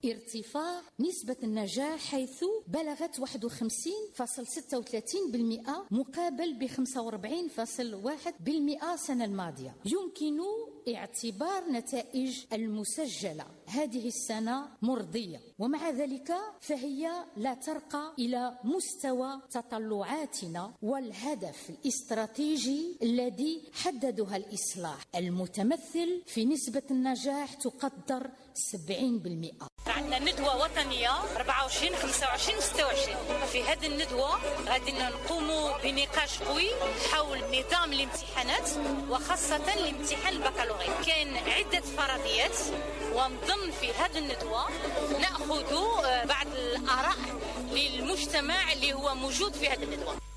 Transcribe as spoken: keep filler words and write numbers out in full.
ارتفاع نسبة النجاح حيث بلغت واحد وخمسين فاصلة ستة وثلاثين بالمئة مقابل ب خمسة وأربعين فاصلة واحد بالمئة السنة الماضية. يمكن اعتبار نتائج المسجلة هذه السنة مرضية، ومع ذلك فهي لا ترقى إلى مستوى تطلعاتنا والهدف الاستراتيجي الذي حددها الإصلاح المتمثل في نسبة النجاح تقدر سبعين بالمئة. عندنا ندوة وطنية أربعة وعشرين خمسة وعشرين وستة وعشرين. في هذه الندوة غادي نقوموا بنقاش قوي حول نظام الامتحانات وخاصة الامتحان البكالوريا. كاين عدة فرضيات، ونظن في هذه الندوة نأخذ بعض الآراء للمجتمع اللي هو موجود في هذه الندوة.